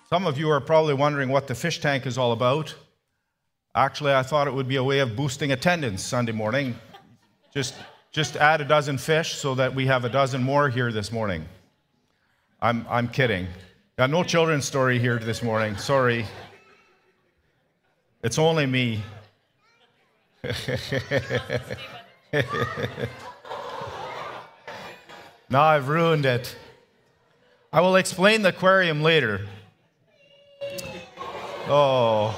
Some of you are probably wondering what the fish tank is all about. Actually, I thought it would be a way of boosting attendance Sunday morning. Just add a dozen fish so that we have a dozen more here this morning. I'm kidding. Got no children's story here this morning. Sorry. It's only me. Now I've ruined it. I will explain the aquarium later. Oh.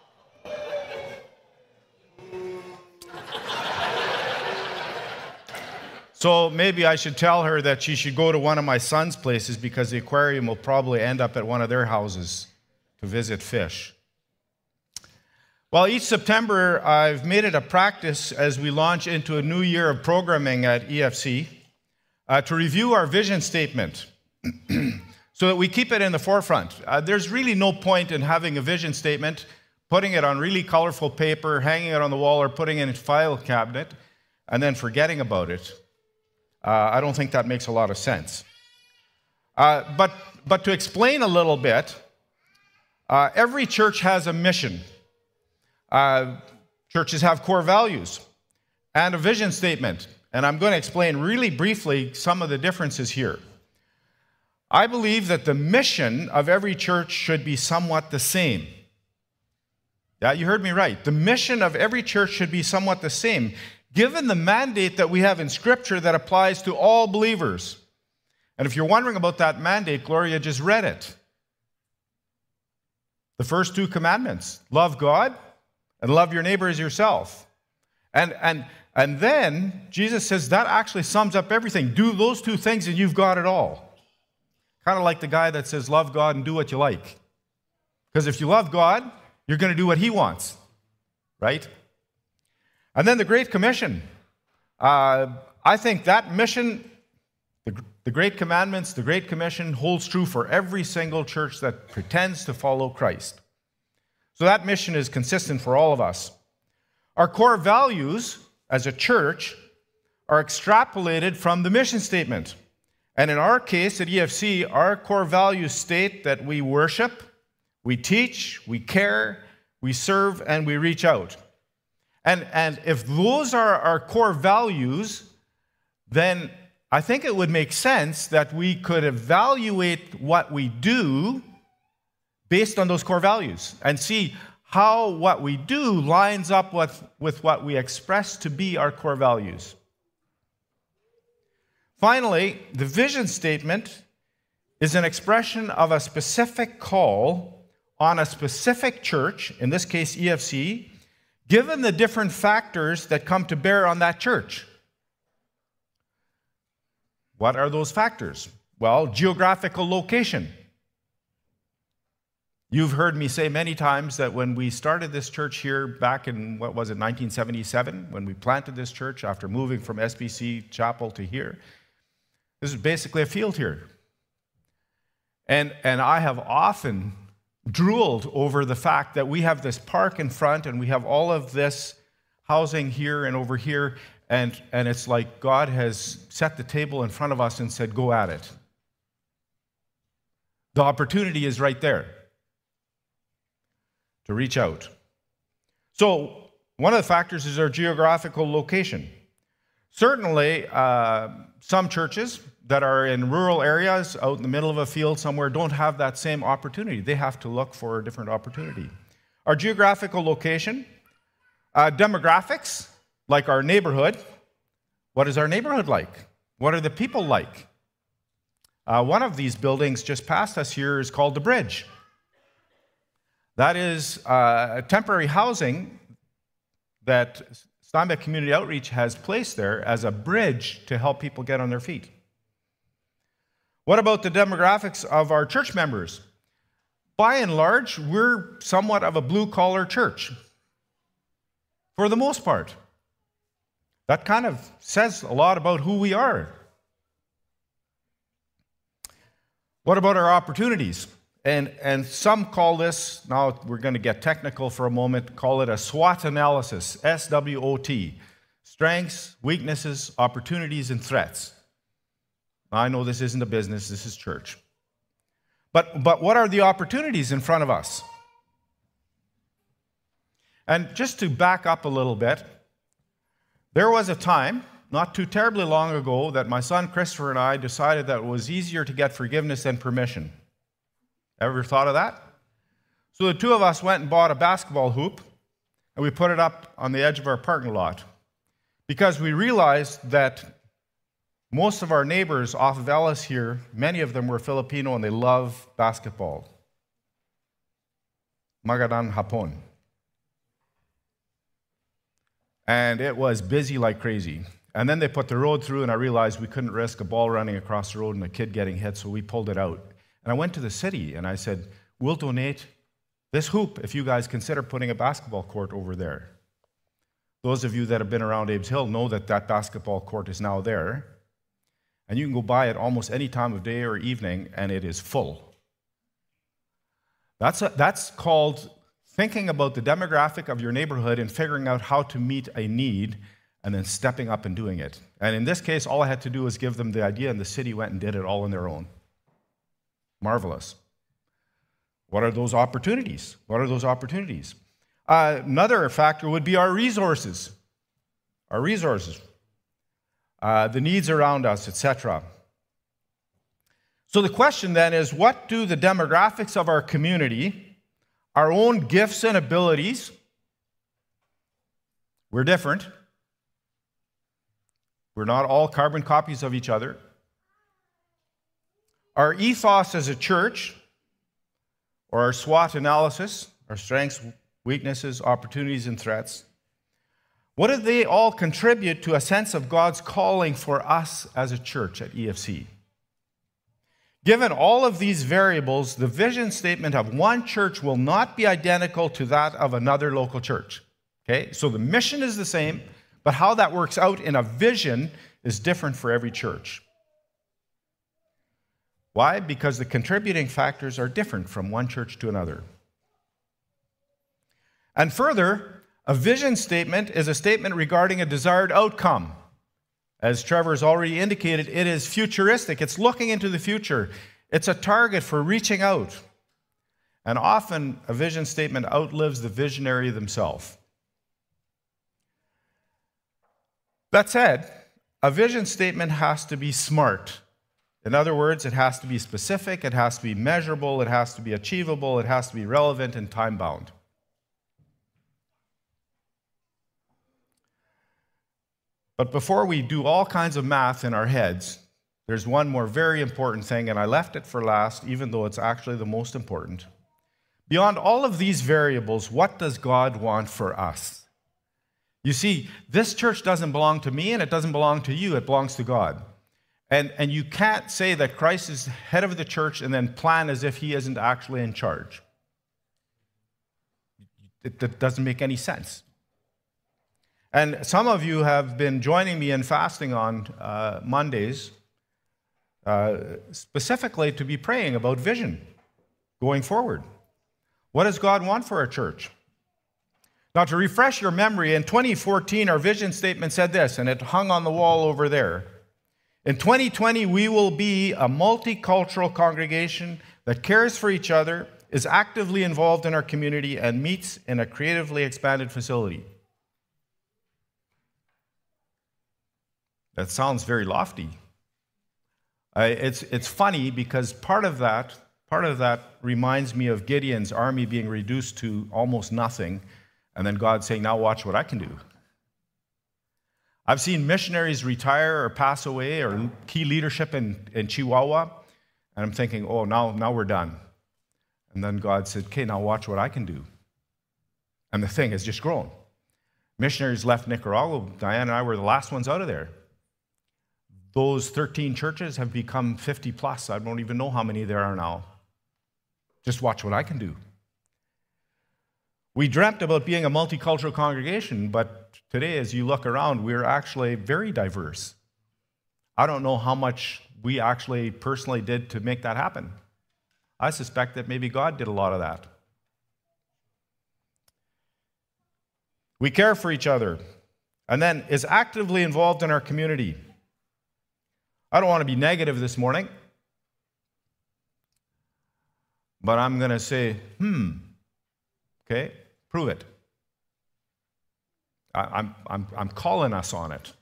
So maybe I should tell her that she should go to one of my son's places because the aquarium will probably end up at one of their houses to visit fish. Well, each September, I've made it a practice as we launch into a new year of programming at EFC to review our vision statement so that we keep it in the forefront. There's really no point in having a vision statement, putting it on really colorful paper, hanging it on the wall, or putting it in a file cabinet, and then forgetting about it. I don't think that makes a lot of sense. But to explain a little bit, every church has a mission. Churches have core values and a vision statement. And I'm going to explain really briefly some of the differences here. I believe that the mission of every church should be somewhat the same. Yeah, you heard me right. The mission of every church should be somewhat the same, given the mandate that we have in Scripture that applies to all believers. And if you're wondering about that mandate, Gloria just read it. The first two commandments, love God and love your neighbor as yourself. And then Jesus says that actually sums up everything. Do those two things and you've got it all. Kind of like the guy that says love God and do what you like. Because if you love God, you're going to do what he wants, right? And then the Great Commission. I think that mission, the Great Commandments, the Great Commission holds true for every single church that pretends to follow Christ. So that mission is consistent for all of us. Our core values as a church are extrapolated from the mission statement. And in our case at EFC, our core values state that we worship, we teach, we care, we serve, and we reach out. And if those are our core values, then I think it would make sense that we could evaluate what we do based on those core values and see how what we do lines up with what we express to be our core values. Finally, the vision statement is an expression of a specific call on a specific church, in this case EFC, given the different factors that come to bear on that church. What are those factors? Well, geographical location. You've heard me say many times that when we started this church here back in, 1977, when we planted this church after moving from SBC Chapel to here, this is basically a field here. And I have often drooled over the fact that we have this park in front and we have all of this housing here and over here, and it's like God has set the table in front of us and said, go at it. The opportunity is right there to reach out. So one of the factors is our geographical location. Certainly, some churches that are in rural areas out in the middle of a field somewhere don't have that same opportunity. They have to look for a different opportunity. Our geographical location, demographics, like our neighborhood. What is our neighborhood like? What are the people like? One of these buildings just past us here is called The Bridge. That is temporary housing that Steinbeck Community Outreach has placed there as a bridge to help people get on their feet. What about the demographics of our church members? By and large, we're somewhat of a blue-collar church, for the most part. That kind of says a lot about who we are. What about our opportunities? And some call this, now we're going to get technical for a moment, call it a SWOT analysis, SWOT, strengths, weaknesses, opportunities, and threats. I know this isn't a business, this is church. But what are the opportunities in front of us? And just to back up a little bit, there was a time, not too terribly long ago, that my son Christopher and I decided that it was easier to get forgiveness than permission. Ever thought of that? So the two of us went and bought a basketball hoop, and we put it up on the edge of our parking lot because we realized that most of our neighbors off of Ellis here, many of them were Filipino, and they love basketball. Magadan hapon. And it was busy like crazy. And then they put the road through, and I realized we couldn't risk a ball running across the road and a kid getting hit, so we pulled it out. And I went to the city, and I said, we'll donate this hoop if you guys consider putting a basketball court over there. Those of you that have been around Abe's Hill know that that basketball court is now there. And you can go by it almost any time of day or evening, and it is full. That's called thinking about the demographic of your neighborhood and figuring out how to meet a need and then stepping up and doing it. And in this case, all I had to do was give them the idea, and the city went and did it all on their own. Marvelous. What are those opportunities? What are those opportunities? Another factor would be our resources. Our resources. The needs around us, etc. So the question then is, what do the demographics of our community, our own gifts and abilities, we're different. We're not all carbon copies of each other. Our ethos as a church, or our SWOT analysis, our strengths, weaknesses, opportunities, and threats, what do they all contribute to a sense of God's calling for us as a church at EFC? Given all of these variables, the vision statement of one church will not be identical to that of another local church. Okay? So the mission is the same, but how that works out in a vision is different for every church. Why? Because the contributing factors are different from one church to another. And further, a vision statement is a statement regarding a desired outcome. As Trevor has already indicated, it is futuristic. It's looking into the future. It's a target for reaching out. And often, a vision statement outlives the visionary themselves. That said, a vision statement has to be smart. In other words, it has to be specific, it has to be measurable, it has to be achievable, it has to be relevant and time-bound. But before we do all kinds of math in our heads, there's one more very important thing, and I left it for last, even though it's actually the most important. Beyond all of these variables, what does God want for us? You see, this church doesn't belong to me, and it doesn't belong to you. It belongs to God. And you can't say that Christ is head of the church and then plan as if he isn't actually in charge. It doesn't make any sense. And some of you have been joining me in fasting on Mondays, specifically to be praying about vision going forward. What does God want for our church? Now, to refresh your memory, in 2014, our vision statement said this, and it hung on the wall over there. In 2020, we will be a multicultural congregation that cares for each other, is actively involved in our community, and meets in a creatively expanded facility. That sounds very lofty. It's funny because part of that reminds me of Gideon's army being reduced to almost nothing, and then God saying, now watch what I can do. I've seen missionaries retire or pass away or key leadership in Chihuahua, and I'm thinking, oh, now we're done. And then God said, okay, now watch what I can do. And the thing has just grown. Missionaries left Nicaragua. Diane and I were the last ones out of there. Those 13 churches have become 50 plus. I don't even know how many there are now. Just watch what I can do. We dreamt about being a multicultural congregation, but today, as you look around, we're actually very diverse. I don't know how much we actually personally did to make that happen. I suspect that maybe God did a lot of that. We care for each other, and then is actively involved in our community. I don't want to be negative this morning, But I'm going to say, okay, prove it. I'm calling us on it.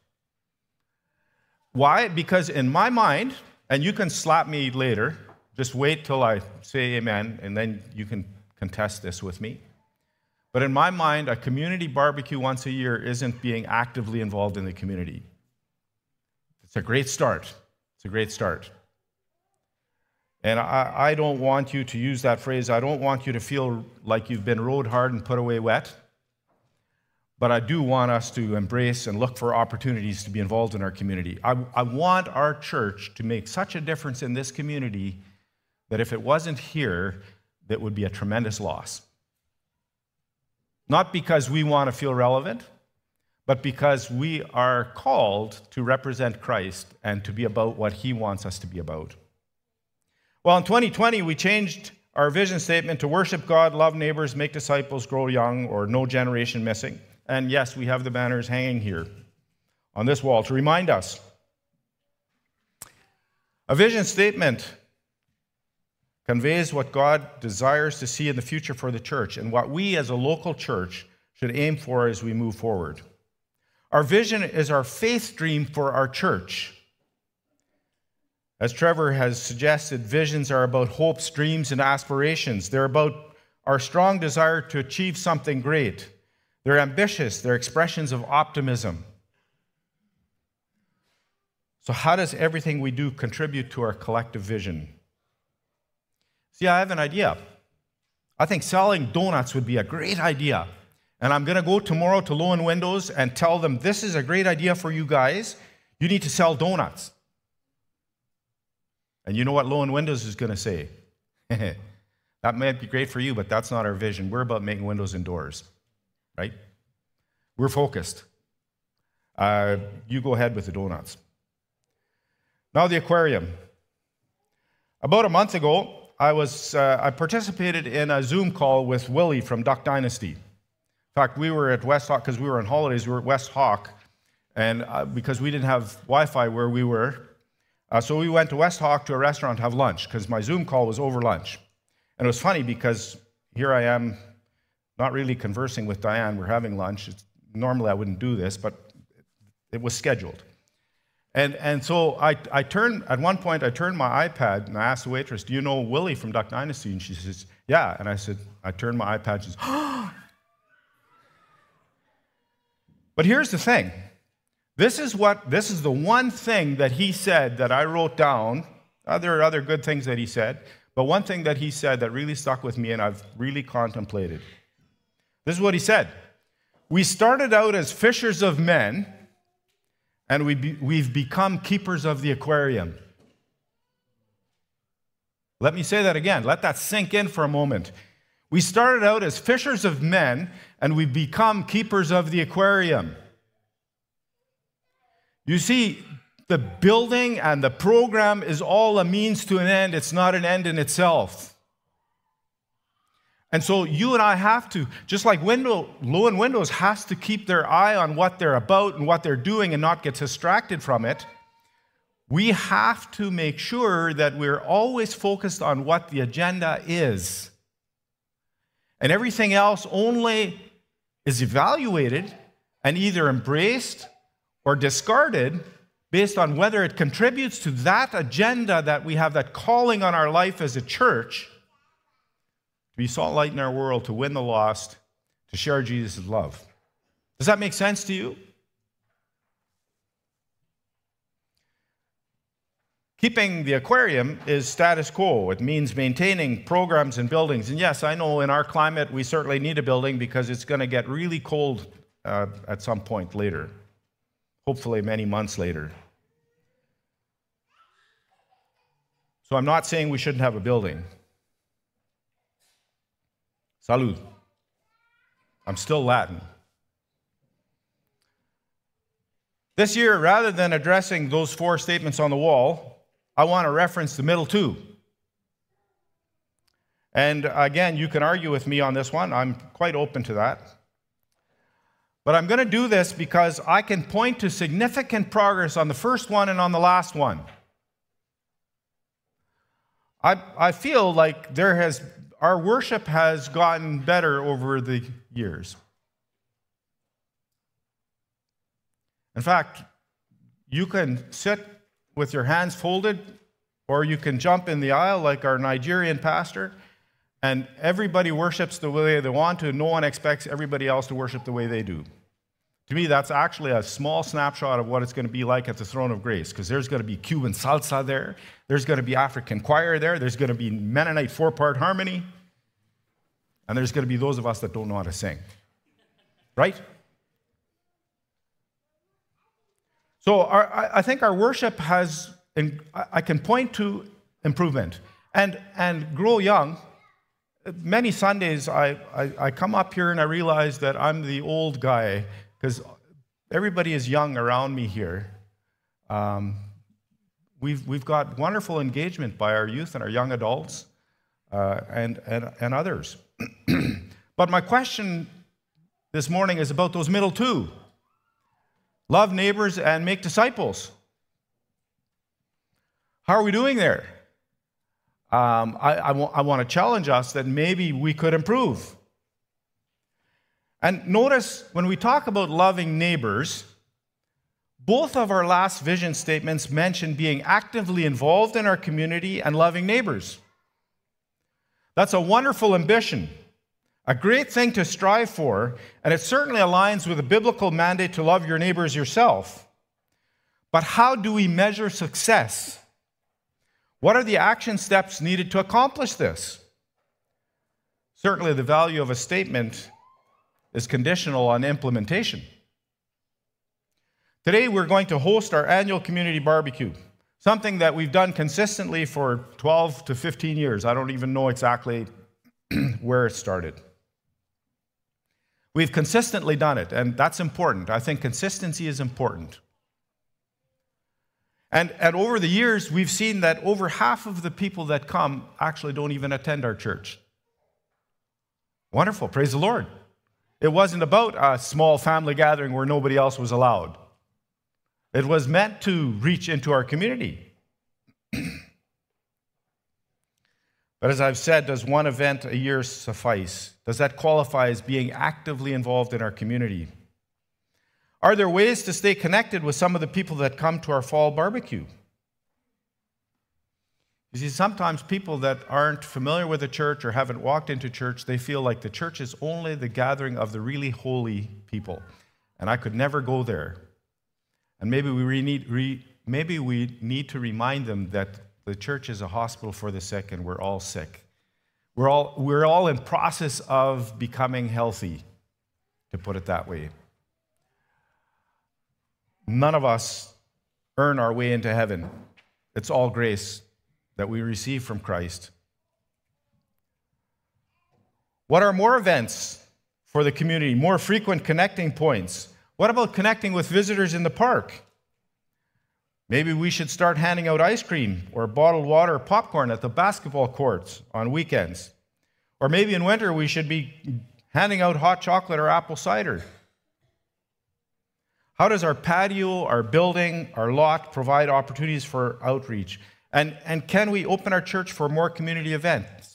Why? Because in my mind, and you can slap me later, just wait till I say amen, and then you can contest this with me. But in my mind, a community barbecue once a year isn't being actively involved in the community. It's a great start. It's a great start. And I don't want you to use that phrase. I don't want you to feel like you've been rode hard and put away wet. But I do want us to embrace and look for opportunities to be involved in our community. I want our church to make such a difference in this community that if it wasn't here, that would be a tremendous loss. Not because we want to feel relevant, but because we are called to represent Christ and to be about what He wants us to be about. Well, in 2020, we changed our vision statement to worship God, love neighbors, make disciples, grow young, or no generation missing. And yes, we have the banners hanging here on this wall to remind us. A vision statement conveys what God desires to see in the future for the church and what we as a local church should aim for as we move forward. Our vision is our faith dream for our church. As Trevor has suggested, visions are about hopes, dreams, and aspirations. They're about our strong desire to achieve something great. They're ambitious. They're expressions of optimism. So how does everything we do contribute to our collective vision? See, I have an idea. I think selling donuts would be a great idea. And I'm going to go tomorrow to Low & Windows and tell them, this is a great idea for you guys. You need to sell donuts. And you know what Low & Windows is going to say? That might be great for you, but that's not our vision. We're about making windows and doors. Right? We're focused. You go ahead with the donuts. Now the aquarium. About a month ago, I participated in a Zoom call with Willie from Duck Dynasty. In fact, we were at West Hawk because we were on holidays. We were at West Hawk, and because we didn't have Wi-Fi where we were, so we went to West Hawk to a restaurant to have lunch because my Zoom call was over lunch. And it was funny because here I am, not really conversing with Diane. We're having lunch. Normally I wouldn't do this, but it was scheduled. And so at one point, I turned my iPad and I asked the waitress, do you know Willie from Duck Dynasty? And she says, yeah. And I said, I turned my iPad and she says, oh. But here's the thing. This is the one thing that he said that I wrote down. There are other good things that he said, but one thing that he said that really stuck with me and I've really contemplated. This is what he said. We started out as fishers of men, and we've become keepers of the aquarium. Let me say that again. Let that sink in for a moment. We started out as fishers of men, and we've become keepers of the aquarium. You see, the building and the program is all a means to an end. It's not an end in itself. And so you and I have to, just like Low & Windows has to keep their eye on what they're about and what they're doing and not get distracted from it, we have to make sure that we're always focused on what the agenda is. And everything else only is evaluated and either embraced or discarded based on whether it contributes to that agenda that we have, that calling on our life as a church, to be salt and light in our world, to win the lost, to share Jesus' love. Does that make sense to you? Keeping the aquarium is status quo. It means maintaining programs and buildings. And yes, I know in our climate we certainly need a building because it's going to get really cold at some point later, hopefully many months later. So I'm not saying we shouldn't have a building. Salud. I'm still Latin. This year, rather than addressing those 4 statements on the wall, I want to reference the middle 2. And again, you can argue with me on this one. I'm quite open to that. But I'm going to do this because I can point to significant progress on the first one and on the last one. I feel like our worship has gotten better over the years. In fact, you can sit with your hands folded, or you can jump in the aisle like our Nigerian pastor, and everybody worships the way they want to. No one expects everybody else to worship the way they do. To me, that's actually a small snapshot of what it's going to be like at the throne of grace, because there's going to be Cuban salsa there, there's going to be African choir there's going to be Mennonite 4-part harmony, and there's going to be those of us that don't know how to sing. Right? So I think our worship has, I can point to improvement. And grow young, many Sundays I come up here and I realize that I'm the old guy, because everybody is young around me here. We've got wonderful engagement by our youth and our young adults and others. But my question this morning is about those middle two. Love neighbors and make disciples. How are we doing there? I want to challenge us that maybe we could improve. And notice when we talk about loving neighbors, both of our last vision statements mention being actively involved in our community and loving neighbors. That's a wonderful ambition, a great thing to strive for, and it certainly aligns with the biblical mandate to love your neighbor as yourself. But how do we measure success? What are the action steps needed to accomplish this? Certainly, the value of a statement is conditional on implementation. Today, we're going to host our annual community barbecue, something that we've done consistently for 12 to 15 years. I don't even know exactly where it started. We've consistently done it, and that's important. I think consistency is important. And over the years, we've seen that over half of the people that come actually don't even attend our church. Wonderful, praise the Lord. It wasn't about a small family gathering where nobody else was allowed. It was meant to reach into our community. But as I've said, does one event a year suffice? Does that qualify as being actively involved in our community? Are there ways to stay connected with some of the people that come to our fall barbecue? You see, sometimes people that aren't familiar with the church or haven't walked into church, they feel like the church is only the gathering of the really holy people, and I could never go there. And maybe we need to remind them that the church is a hospital for the sick, and we're all sick. We're all in process of becoming healthy, to put it that way. None of us earn our way into heaven. It's all grace that we receive from Christ. What are more events for the community? More frequent connecting points? What about connecting with visitors in the park? Maybe we should start handing out ice cream or bottled water or popcorn at the basketball courts on weekends. Or maybe in winter we should be handing out hot chocolate or apple cider. How does our patio, our building, our lot provide opportunities for outreach? And can we open our church for more community events?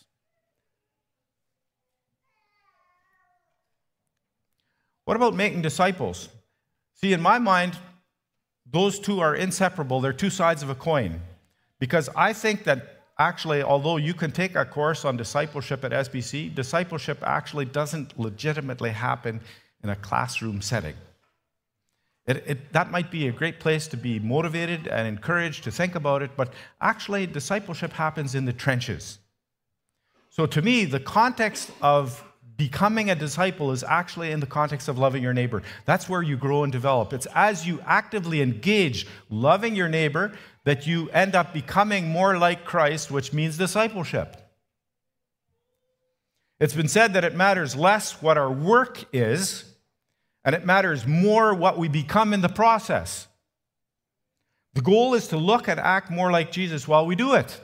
What about making disciples? See, in my mind, those two are inseparable. They're two sides of a coin. Because I think that actually, although you can take a course on discipleship at SBC, discipleship actually doesn't legitimately happen in a classroom setting. That might be a great place to be motivated and encouraged to think about it, but actually discipleship happens in the trenches. So to me, the context of becoming a disciple is actually in the context of loving your neighbor. That's where you grow and develop. It's as you actively engage loving your neighbor that you end up becoming more like Christ, which means discipleship. It's been said that it matters less what our work is, and it matters more what we become in the process. The goal is to look and act more like Jesus while we do it.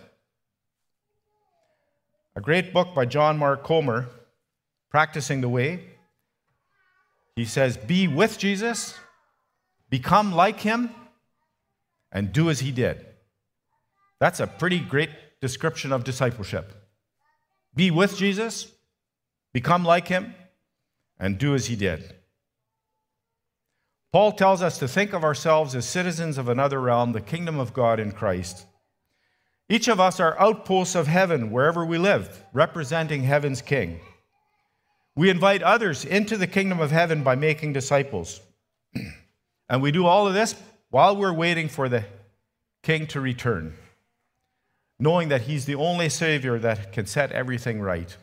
A great book by John Mark Comer, Practicing the Way. He says, be with Jesus, become like him, and do as he did. That's a pretty great description of discipleship. Be with Jesus, become like him, and do as he did. Paul tells us to think of ourselves as citizens of another realm, the kingdom of God in Christ. Each of us are outposts of heaven wherever we live, representing heaven's king. We invite others into the kingdom of heaven by making disciples. And we do all of this while we're waiting for the king to return, knowing that he's the only Savior that can set everything right.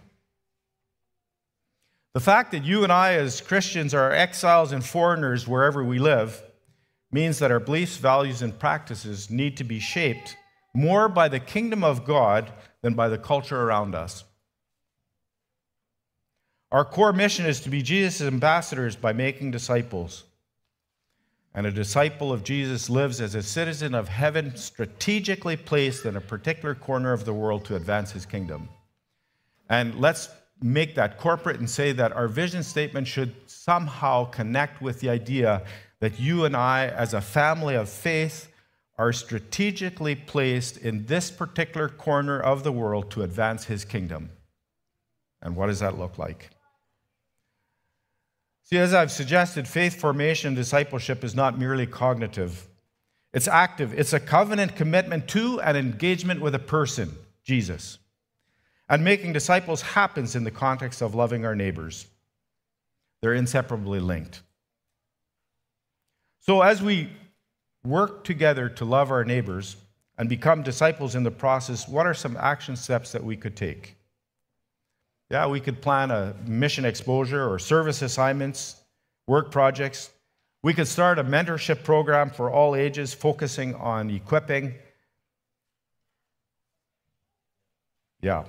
The fact that you and I as Christians are exiles and foreigners wherever we live means that our beliefs, values, and practices need to be shaped more by the kingdom of God than by the culture around us. Our core mission is to be Jesus' ambassadors by making disciples. And a disciple of Jesus lives as a citizen of heaven, strategically placed in a particular corner of the world to advance his kingdom. And let's make that corporate and say that our vision statement should somehow connect with the idea that you and I, as a family of faith, are strategically placed in this particular corner of the world to advance his kingdom. And what does that look like? See, as I've suggested, faith formation and discipleship is not merely cognitive. It's active. It's a covenant commitment to and engagement with a person, Jesus. And making disciples happens in the context of loving our neighbors. They're inseparably linked. So as we work together to love our neighbors and become disciples in the process, what are some action steps that we could take? Yeah, we could plan a mission exposure or service assignments, work projects. We could start a mentorship program for all ages, focusing on equipping. Yeah.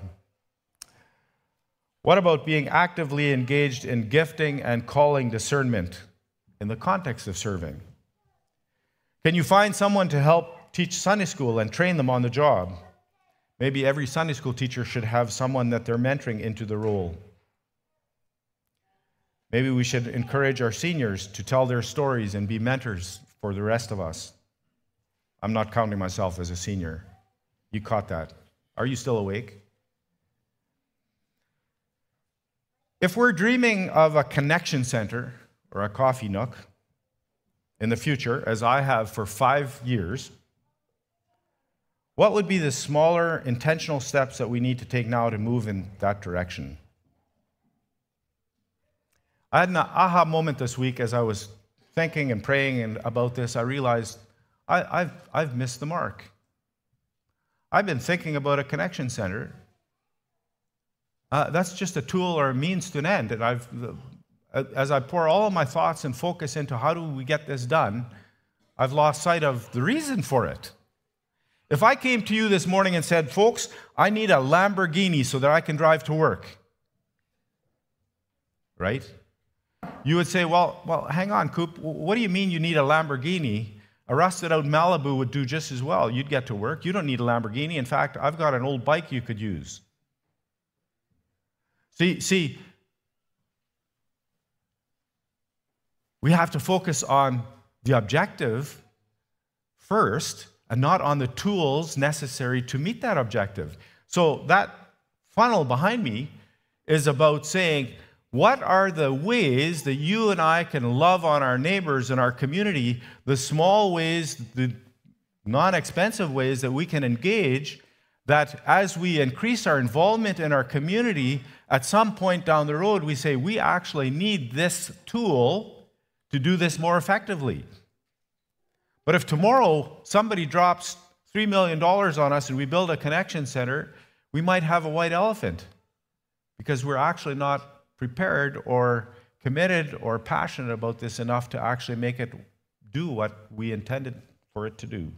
What about being actively engaged in gifting and calling discernment in the context of serving? Can you find someone to help teach Sunday school and train them on the job? Maybe every Sunday school teacher should have someone that they're mentoring into the role. Maybe we should encourage our seniors to tell their stories and be mentors for the rest of us. I'm not counting myself as a senior. You caught that. Are you still awake? If we're dreaming of a connection center or a coffee nook in the future, as I have for 5 years, what would be the smaller intentional steps that we need to take now to move in that direction? I had an aha moment this week as I was thinking and praying about this. I realized I've missed the mark. I've been thinking about a connection center. That's just a tool or a means to an end. And as I pour all of my thoughts and focus into how do we get this done, I've lost sight of the reason for it. If I came to you this morning and said, folks, I need a Lamborghini so that I can drive to work, right? You would say, well, hang on, Coop. What do you mean you need a Lamborghini? A rusted-out Malibu would do just as well. You'd get to work. You don't need a Lamborghini. In fact, I've got an old bike you could use. See, we have to focus on the objective first and not on the tools necessary to meet that objective. So that funnel behind me is about saying, what are the ways that you and I can love on our neighbors in our community, the small ways, the non-expensive ways that we can engage, that as we increase our involvement in our community, at some point down the road, we say, we actually need this tool to do this more effectively. But if tomorrow somebody drops $3 million on us and we build a connection center, we might have a white elephant because we're actually not prepared or committed or passionate about this enough to actually make it do what we intended for it to do.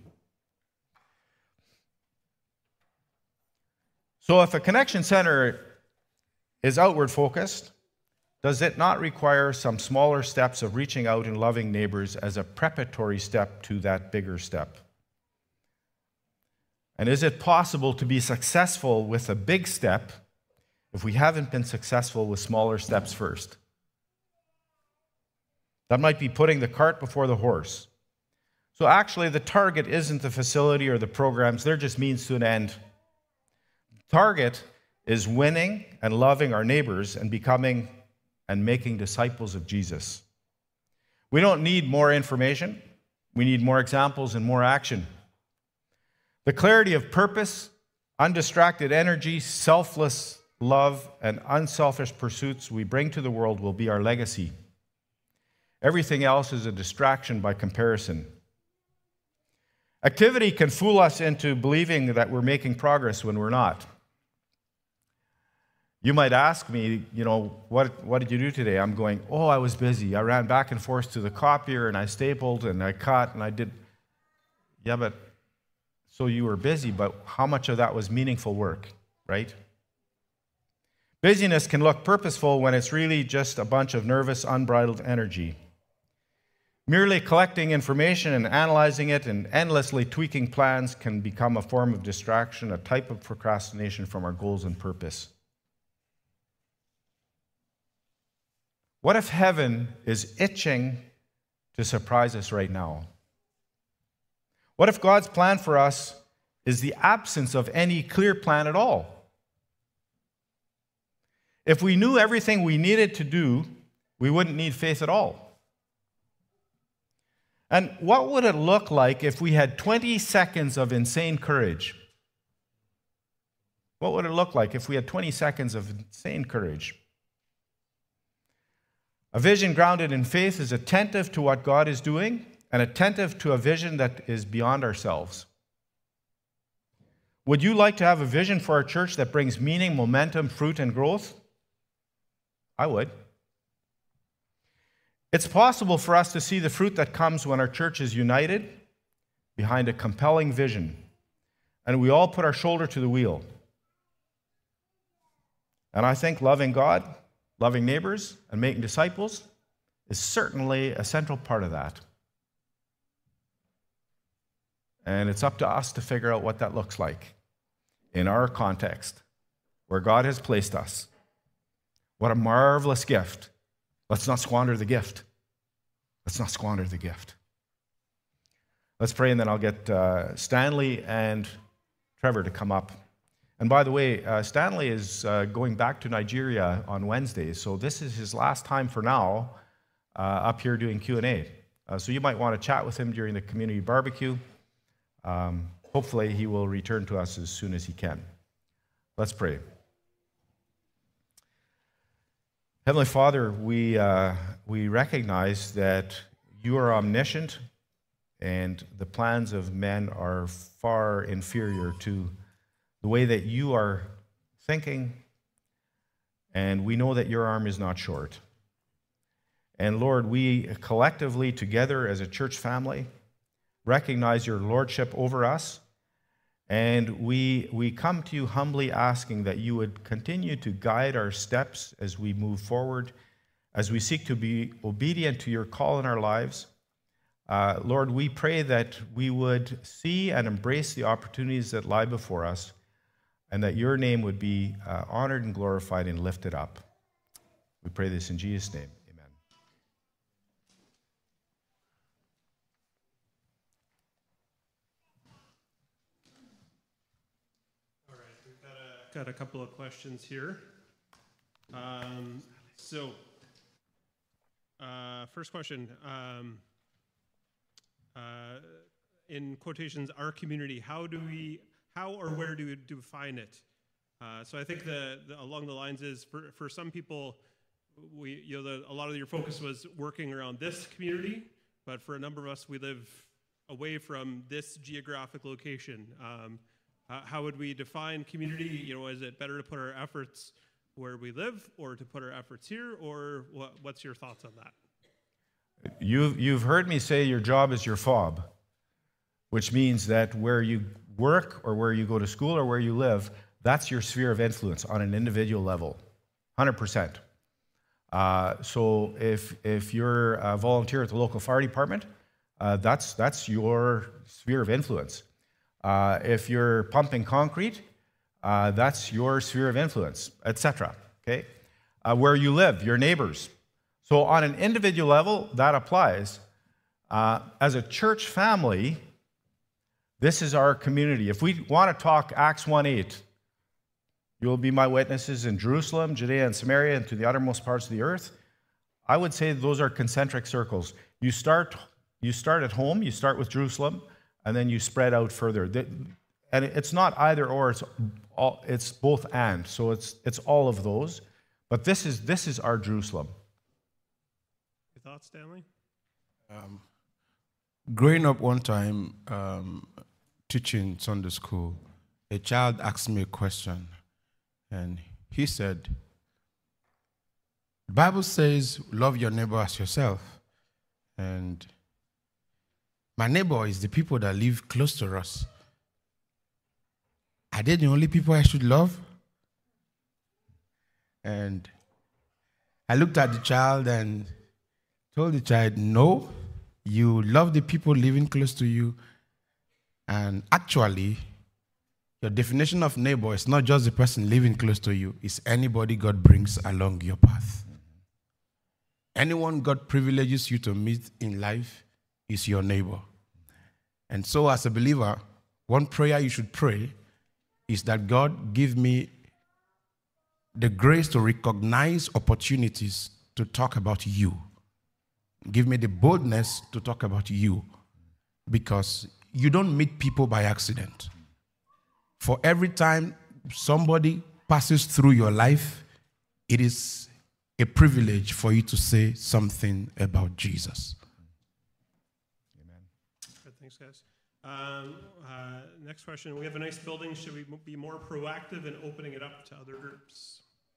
So if a connection center is outward focused, does it not require some smaller steps of reaching out and loving neighbors as a preparatory step to that bigger step? And is it possible to be successful with a big step if we haven't been successful with smaller steps first? That might be putting the cart before the horse. So actually, the target isn't the facility or the programs, they're just means to an end. target is winning and loving our neighbors and becoming and making disciples of Jesus. We don't need more information. We need more examples and more action. The clarity of purpose, undistracted energy, selfless love, and unselfish pursuits we bring to the world will be our legacy. Everything else is a distraction by comparison. Activity can fool us into believing that we're making progress when we're not. You might ask me, what did you do today? I'm going, I was busy. I ran back and forth to the copier, and I stapled, and I cut, and I did. Yeah, but so you were busy, but how much of that was meaningful work, right? Busyness can look purposeful when it's really just a bunch of nervous, unbridled energy. Merely collecting information and analyzing it and endlessly tweaking plans can become a form of distraction, a type of procrastination from our goals and purpose. What if heaven is itching to surprise us right now? What if God's plan for us is the absence of any clear plan at all? If we knew everything we needed to do, we wouldn't need faith at all. And what would it look like if we had 20 seconds of insane courage? What would it look like if we had 20 seconds of insane courage? A vision grounded in faith is attentive to what God is doing and attentive to a vision that is beyond ourselves. Would you like to have a vision for our church that brings meaning, momentum, fruit, and growth? I would. It's possible for us to see the fruit that comes when our church is united behind a compelling vision, and we all put our shoulder to the wheel. And I think loving God, loving neighbors, and making disciples is certainly a central part of that. And it's up to us to figure out what that looks like in our context, where God has placed us. What a marvelous gift. Let's not squander the gift. Let's not squander the gift. Let's pray, and then I'll get Stanley and Trevor to come up. And by the way, Stanley is going back to Nigeria on Wednesday, so this is his last time for now up here doing Q&A. So you might want to chat with him during the community barbecue. Hopefully he will return to us as soon as he can. Let's pray. Heavenly Father, we recognize that you are omniscient and the plans of men are far inferior to the way that you are thinking, and we know that your arm is not short. And Lord, we collectively together as a church family recognize your lordship over us, and we come to you humbly asking that you would continue to guide our steps as we move forward, as we seek to be obedient to your call in our lives. Lord, we pray that we would see and embrace the opportunities that lie before us, and that your name would be honored and glorified and lifted up. We pray this in Jesus' name. Amen. All right, we've got a couple of questions here. First question. In quotations, our community, how or where do we define it? So I think along the lines is for some people, a lot of your focus was working around this community, but for a number of us, we live away from this geographic location. How would we define community? Is it better to put our efforts where we live, or to put our efforts here, or what's your thoughts on that? You've heard me say your job is your fob, which means that where you work or where you go to school or where you live, that's your sphere of influence on an individual level, 100%. So if you're a volunteer at the local fire department, that's your sphere of influence. If you're pumping concrete, that's your sphere of influence, etc. Okay? Where you live, your neighbors. So on an individual level, that applies. As a church family, this is our community. If we want to talk Acts 1:8, You will be my witnesses in Jerusalem, Judea, and Samaria, and to the uttermost parts of the earth. I would say those are concentric circles. You start at home, you start with Jerusalem, and then you spread out further. And it's not either or, it's both and. So it's all of those. But this is our Jerusalem. Your thoughts, Stanley? Growing up one time, teaching Sunday school, a child asked me a question, and he said, the Bible says, love your neighbor as yourself. And my neighbor is the people that live close to us. Are they the only people I should love? And I looked at the child and told the child, no, you love the people living close to you. And actually, your definition of neighbor is not just the person living close to you, it's anybody God brings along your path. Anyone God privileges you to meet in life is your neighbor. And so as a believer, one prayer you should pray is that God give me the grace to recognize opportunities to talk about you. Give me the boldness to talk about you, because you don't meet people by accident. For every time somebody passes through your life, it is a privilege for you to say something about Jesus. Amen. Good, thanks, guys. Next question. We have a nice building. Should we be more proactive in opening it up to other groups?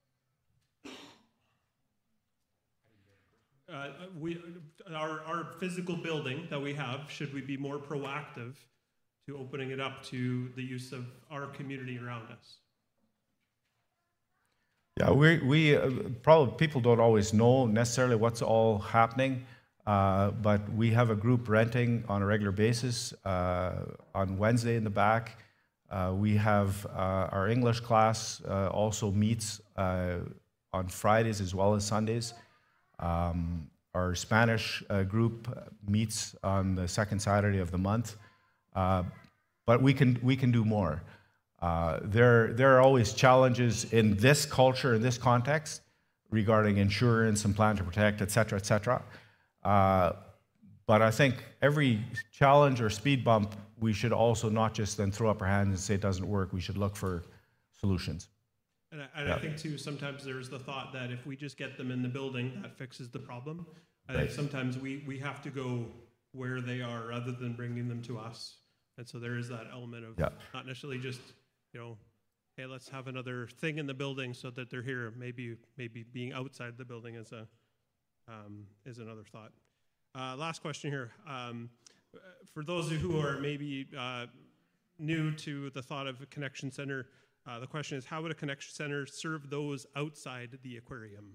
Our physical building that we have, should we be more proactive to opening it up to the use of our community around us? Yeah, we probably people don't always know necessarily what's all happening, but we have a group renting on a regular basis on Wednesday in the back. We have our English class also meets on Fridays as well as Sundays. Our Spanish group meets on the second Saturday of the month, but we can do more. There are always challenges in this culture, in this context, regarding insurance and plan to protect, et cetera, et cetera. But I think every challenge or speed bump, we should also not just then throw up our hands and say it doesn't work. We should look for solutions. And I think, too, sometimes there's the thought that if we just get them in the building, that fixes the problem. I think sometimes we have to go where they are rather than bringing them to us. And so there is that element of not necessarily just, hey, let's have another thing in the building so that they're here. Maybe being outside the building is another thought. Last question here. For those who are maybe new to the thought of a connection center, the question is, how would a connection center serve those outside the aquarium?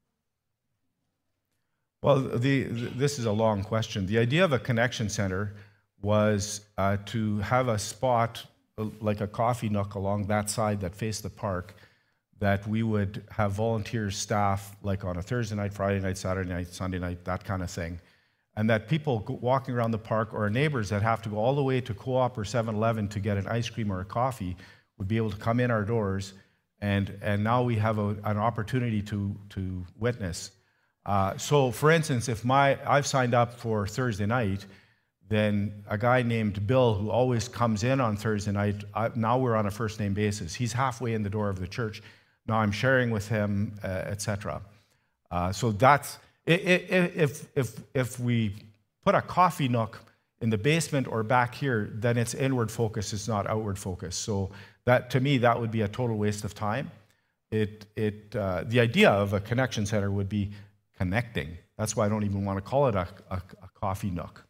Well, this is a long question. The idea of a connection center was to have a spot like a coffee nook along that side that faced the park, that we would have volunteers, staff, like on a Thursday night, Friday night, Saturday night, Sunday night, that kind of thing. And that people walking around the park, or neighbors that have to go all the way to Co-op or 7-Eleven to get an ice cream or a coffee, would be able to come in our doors, and now we have an opportunity to witness. So, for instance, if I've signed up for Thursday night, then a guy named Bill, who always comes in on Thursday night, now we're on a first-name basis. He's halfway in the door of the church. Now I'm sharing with him, etc. So that's, if we put a coffee nook in the basement or back here, then it's inward focus, it's not outward focus. So that, to me, that would be a total waste of time. The idea of a connection center would be connecting. That's why I don't even want to call it a coffee nook.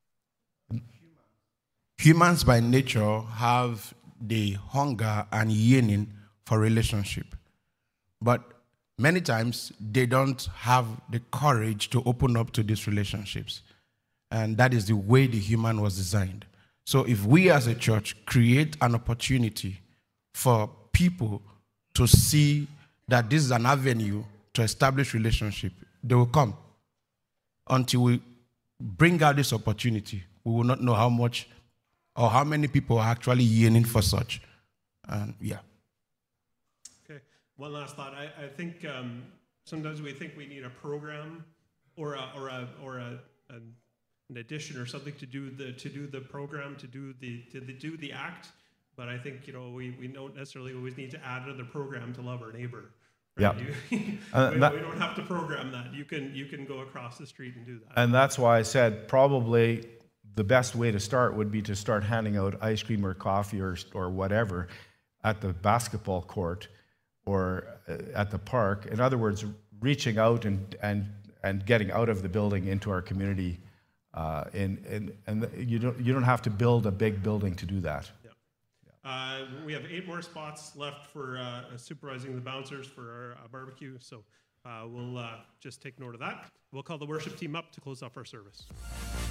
Humans by nature have the hunger and yearning for relationship. But many times they don't have the courage to open up to these relationships. And that is the way the human was designed. So if we as a church create an opportunity for people to see that this is an avenue to establish relationship, they will come. Until we bring out this opportunity, we will not know how much or how many people are actually yearning for such. And One last thought. I think sometimes we think we need a program or an addition or something to do the program, to do the act. But I think we don't necessarily always need to add another program to love our neighbor. Right? Yeah. We don't have to program that. You can go across the street and do that. And that's why I said probably the best way to start would be to start handing out ice cream or coffee or whatever at the basketball court or at the park. In other words, reaching out and getting out of the building into our community. And you don't have to build a big building to do that. Yeah. We have 8 more spots left for supervising the bouncers for our barbecue. So we'll just take note of that. We'll call the worship team up to close off our service.